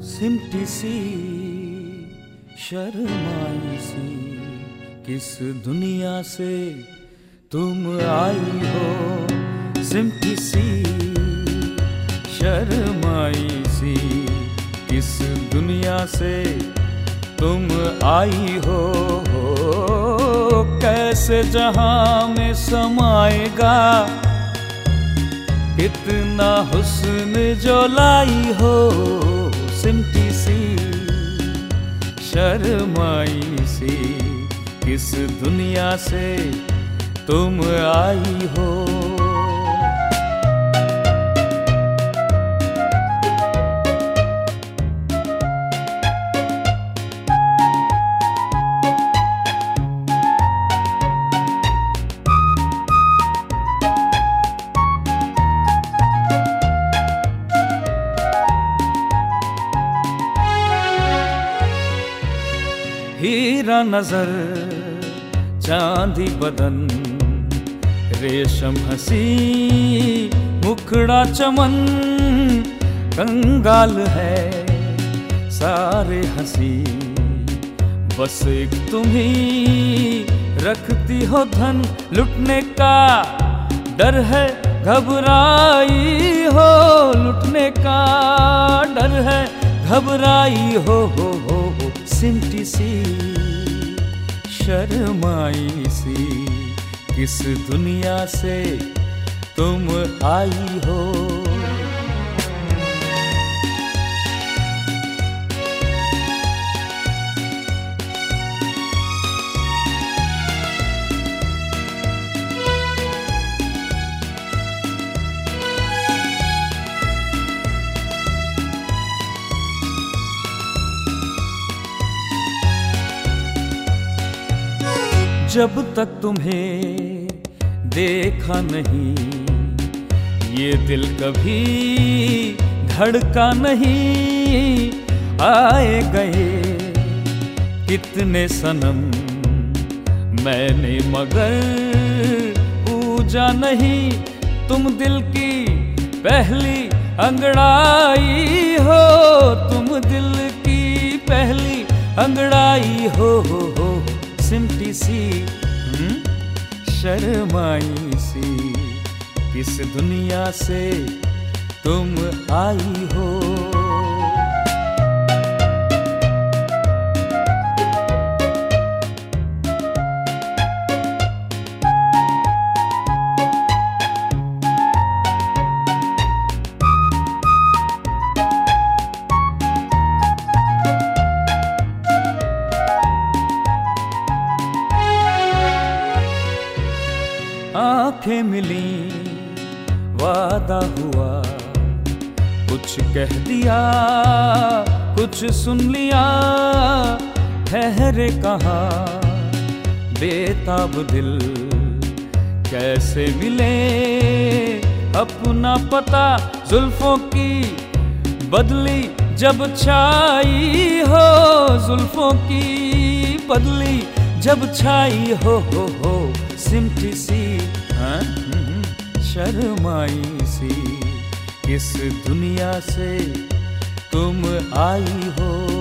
सिमटी सी शर्माई सी किस दुनिया से तुम आई हो। सिमटी सी शर्माई सी किस दुनिया से तुम आई हो। कैसे जहां में समाएगा कितना हुस्न जो लाई हो। सिमटी सी शर्माई सी किस दुनिया से तुम आई हो। हीरा नजर चांदी बदन रेशम हंसी मुखड़ा चमन कंगाल है सारे हंसी बस एक तुम ही रखती हो धन। लुटने का डर है घबराई हो। लुटने का डर है घबराई हो। सिमटी सी शर्माई सी किस दुनिया से तुम आई हो। जब तक तुम्हें देखा नहीं ये दिल कभी धड़का नहीं। आए गए कितने सनम मैंने मगर पूजा नहीं। तुम दिल की पहली अंगड़ाई हो। तुम दिल की पहली अंगड़ाई हो। सिमटी सी शर्माई सी किस दुनिया से तुम आई हो। आंखें मिली वादा हुआ कुछ कह दिया कुछ सुन लिया। ठहरे कहाँ बेताब दिल कैसे मिले अपना पता। जुल्फों की बदली जब छाई हो। जुल्फों की बदली जब छाई हो। सिमटी सी शर्माई सी किस दुनिया से तुम आई हो।